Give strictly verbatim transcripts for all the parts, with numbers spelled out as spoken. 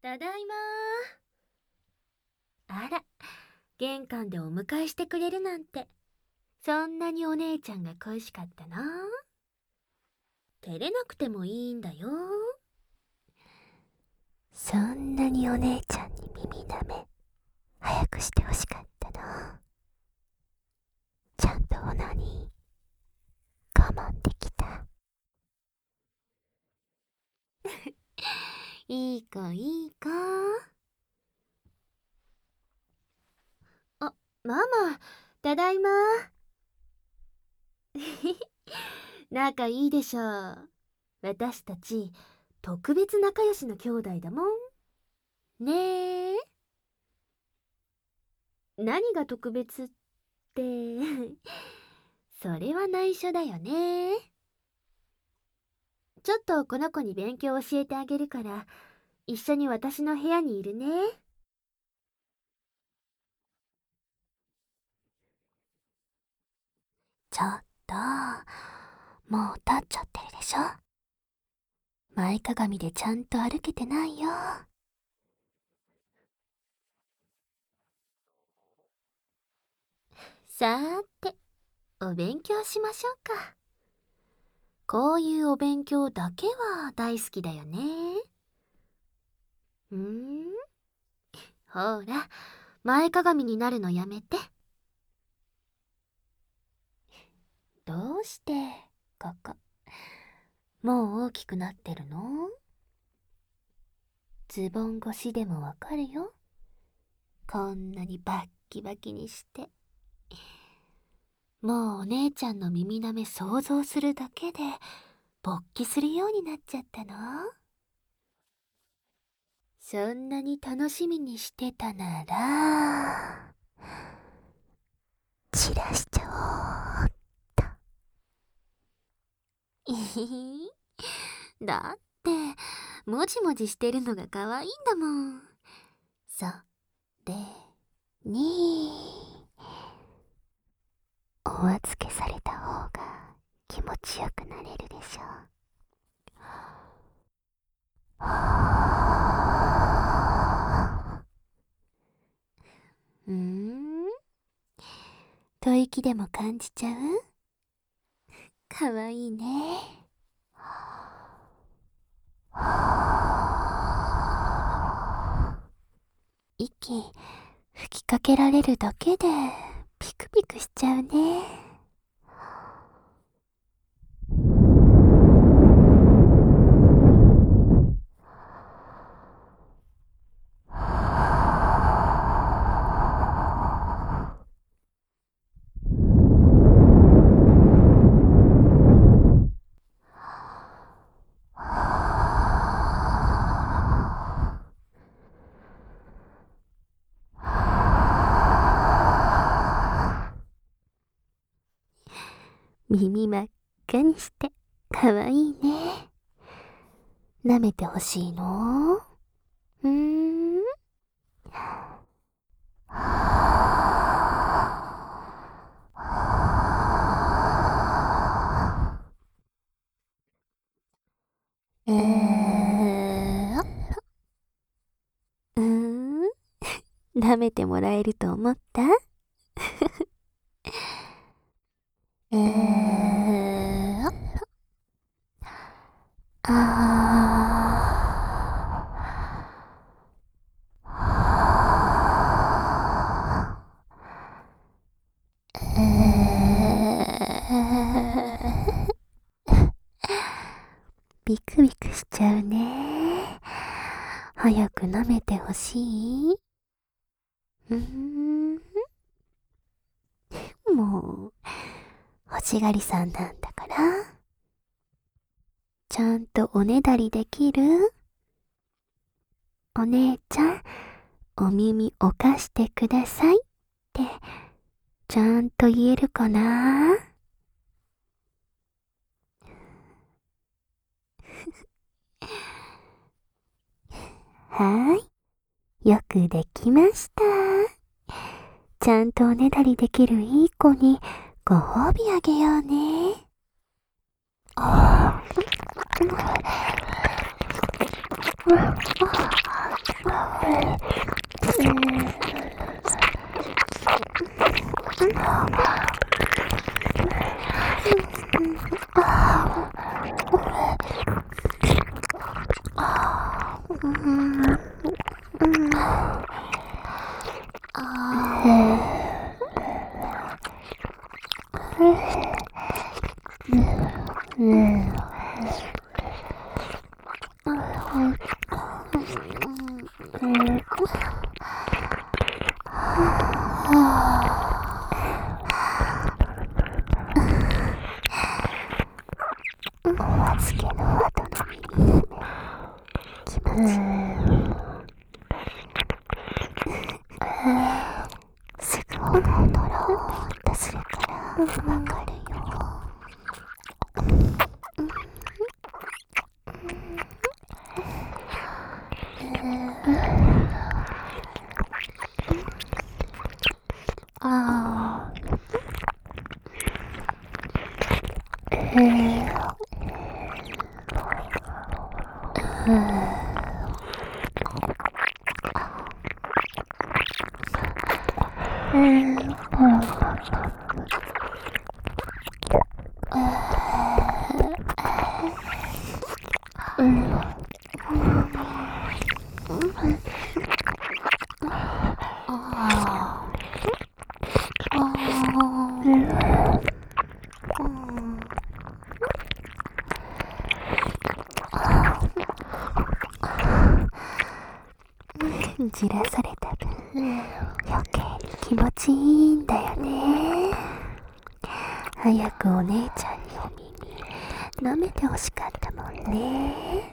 ただいまー。あら、玄関でお迎えしてくれるなんて、そんなにお姉ちゃんが恋しかったな。照れなくてもいいんだよ。 そんなにお姉ちゃんに耳舐め早くしてほしかったな。ちゃんとオナニー我慢できた。 いい子いい子。あ、ママ、ただいま。仲いいでしょう。私たち特別仲良しの兄弟だもん。ねえ。何が特別ってそれは内緒だよね。ちょっとこの子に勉強教えてあげるから、一緒に私の部屋にいるね。 ちょっと、もう立っちゃってるでしょ。前かがみでちゃんと歩けてないよ。 さーて、お勉強しましょうか。こういうお勉強だけは大好きだよね。うーん、ほら、前かがみになるのやめて。どうしてここもう大きくなってるの？ズボン越しでもわかるよ。こんなにバッキバキにして。もうお姉ちゃんの耳なめ想像するだけで勃起するようになっちゃったの？そんなに楽しみにしてたなら散らしちゃおうっと。 えへへ。だってもじもじしてるのが可愛いんだもん。それにお預けされた方が気持ちよくなれるでしょ。 うーん、 吐息でも感じちゃう？ 可愛いね。 息吹きかけられるだけでピクピクしちゃうね。耳真っ赤にしてかわいいね。舐めてほしいの？うーん。 えー、 うーん。舐めてもらえると思った？ えー、 あー、えー、 ビクビクしちゃうね。早く舐めてほしい？うーん。もう、欲しがりさんなんだから。ちゃんとおねだりできる？お姉ちゃん、お耳おかしてくださいって、ちゃんと言えるかな？はーい。よくできました。ちゃんとおねだりできるいい子にご褒美あげようね。あーお預けの後の耳気持ちすぐおのおのろーっとするからわかるよ。あーえーじらされた分余計に気持ちいいんだよね。早くお姉ちゃんにお耳舐めてほしかったもんね。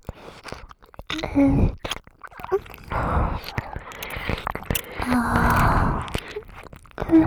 うんあーうん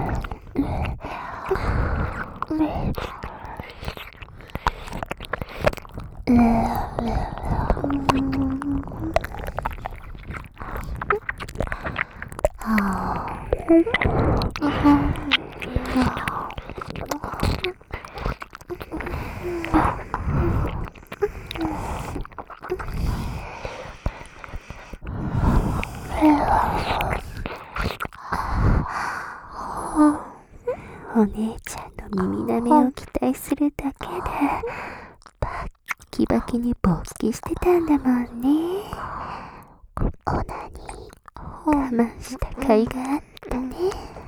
お姉ちゃんの耳舐めを期待するだけでバッキバキに勃起してたんだもんね。オナニー我慢した甲斐があったね。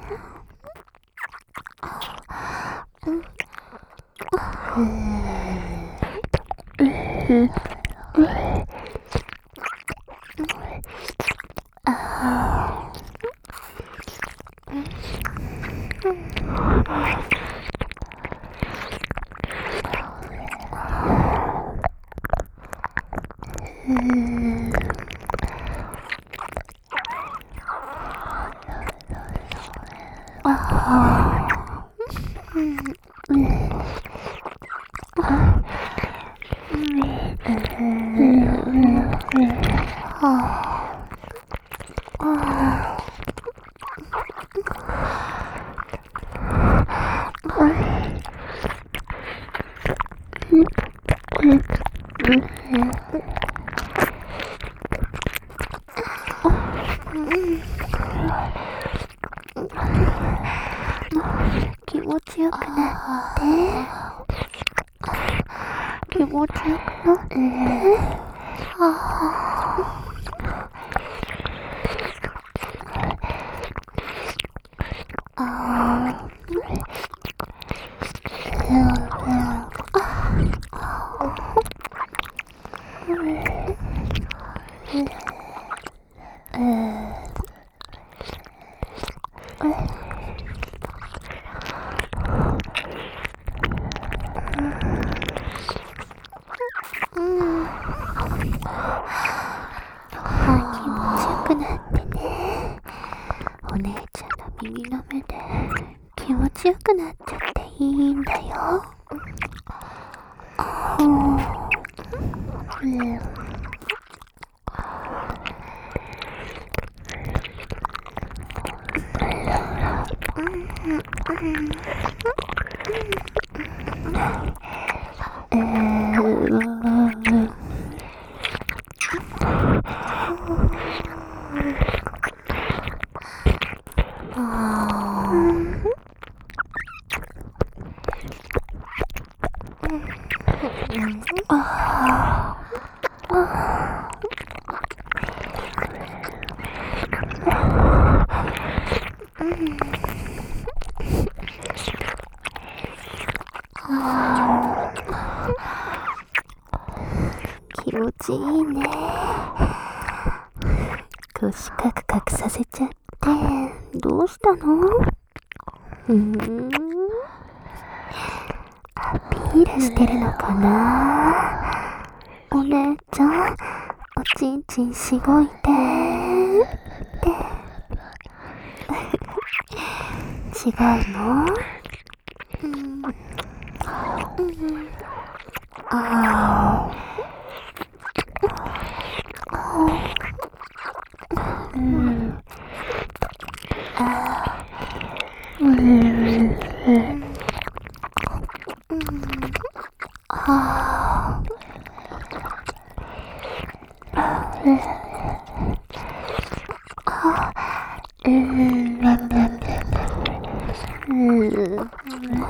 気持ちよくなって気持ちよくなってお姉ちゃんの耳の目で気持ちよくなっちゃっていいんだよ。 しいね。腰カクカクさせちゃってどうしたの？うーん、アピールしてるのかな。お姉ちゃん、おちんちんしごいてって違うの？うん、うん、あー、うん、あー、うん、うん、あー、うん、うん、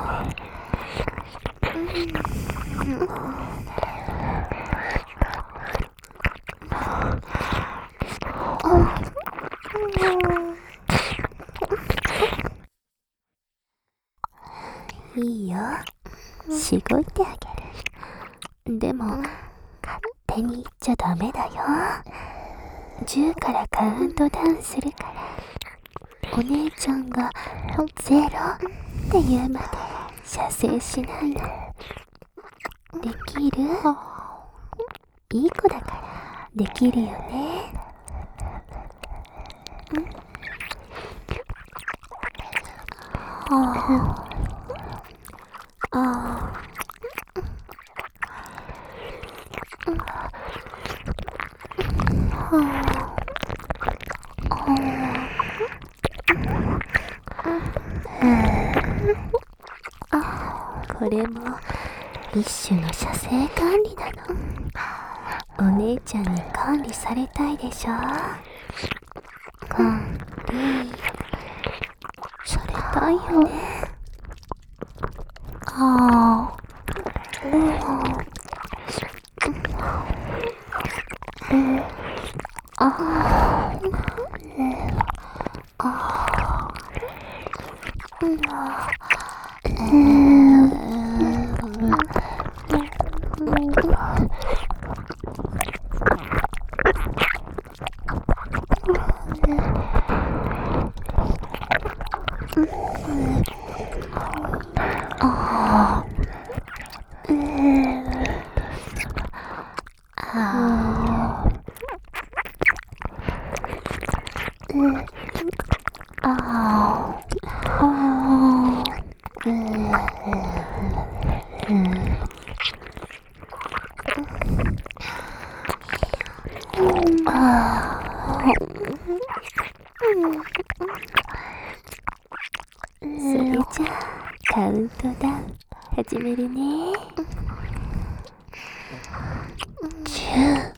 いいよ、しごいてあげる。でも勝手に言っちゃダメだよ。じゅうからカウントダウンするから、お姉ちゃんがゼロって言うまで射精しないの。できる？いい子だからできるよね。ああ、ああ、これも一種の射精管理なの。お姉ちゃんに管理されたいでしょ。管理されたいよね。ああ、うん、うん、ああ、ああ、うん、うん、あー、うん、あー、うん、あー、あー、うん、うん、あー、それじゃあカウントダウン始めるね。じゅう、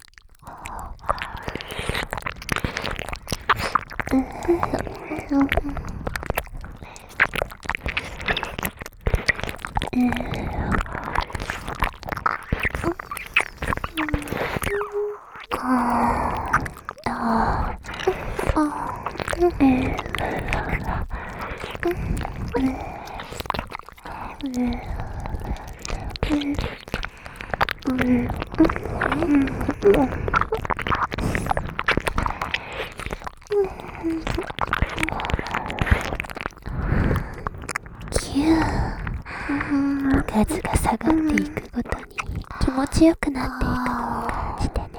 きゅう、数が下がっていくごとに気持ちよくなっていくのを感じてね。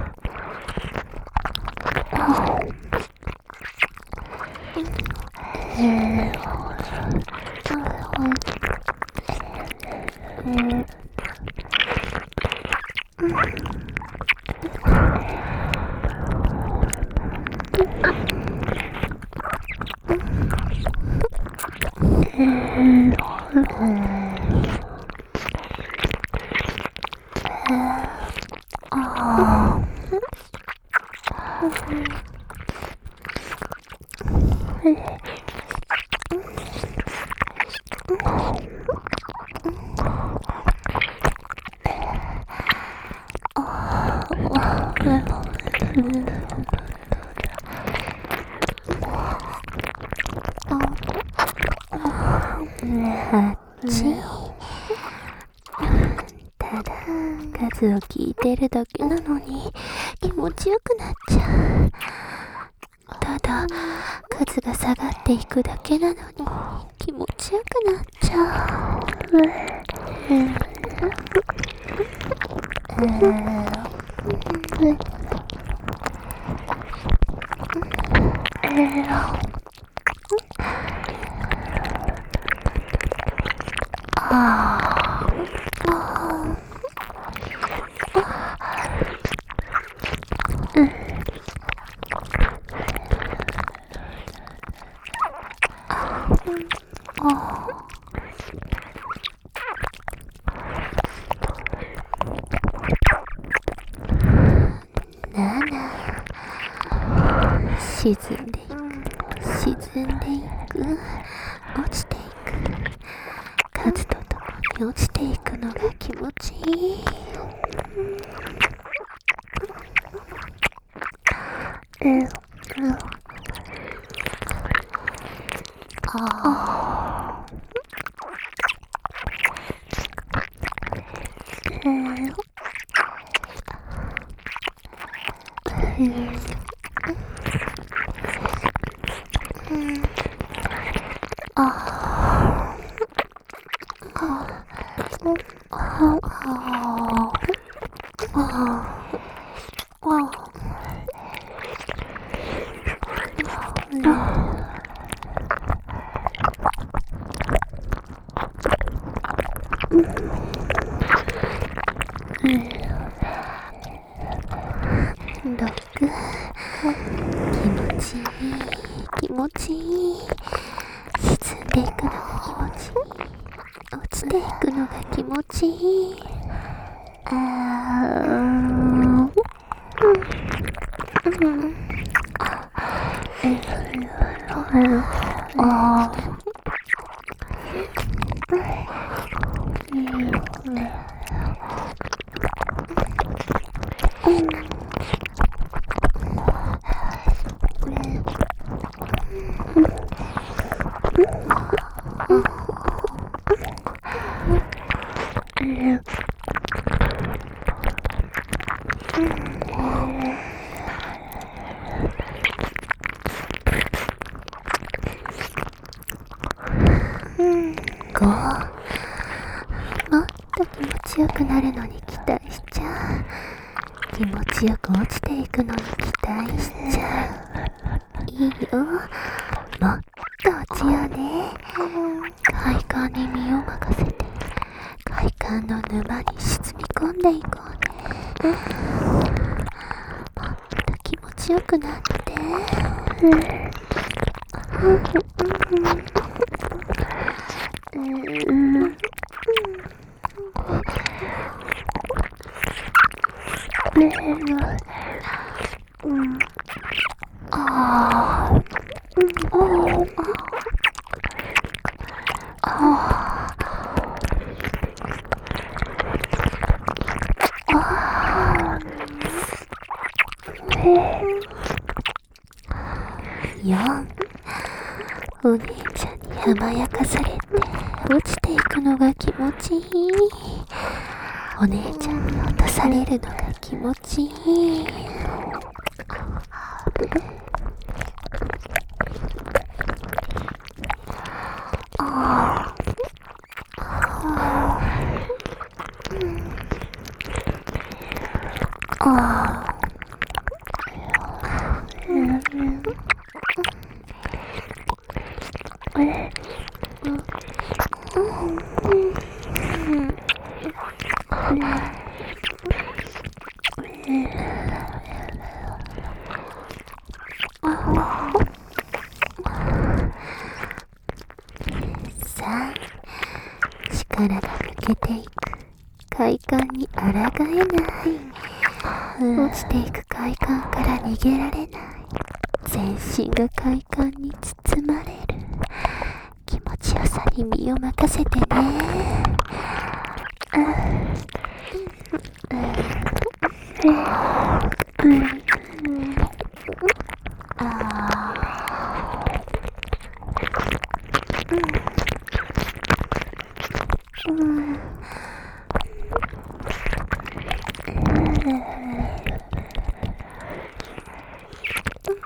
はち、ただ数を聞いてるだけなのにくなっちゃう。ただ数が下がっていくだけなのに気持ちよくなっちゃう。うん沈んでいく、沈んでいく、落ちていく。数とともに落ちていくのが気持ちいい。うんうんあうんうんろく気持ちいい気持ちいい。沈んでいくのが気持ちいい。落ちていくのが気持ちいい。あーあごもっと気持ちよくなるのに期待しちゃう。気持ちよく落ちていくのに期待しちゃう。いいよ、もっと落ちようね。快感に身を任せて快感の沼に沈み込んでいこうね。もっと気持ちよくなってうんうんあーうんあよんお姉ちゃんに甘やかされて落ちていくのが気持ちいい。お姉ちゃんに落とされるのが気持ちいい。ああさあ力が抜けていく快感に抗えない。落ちていく快感から逃げられない。全身が快感に包まれる。気持ちよさに身を任せてね。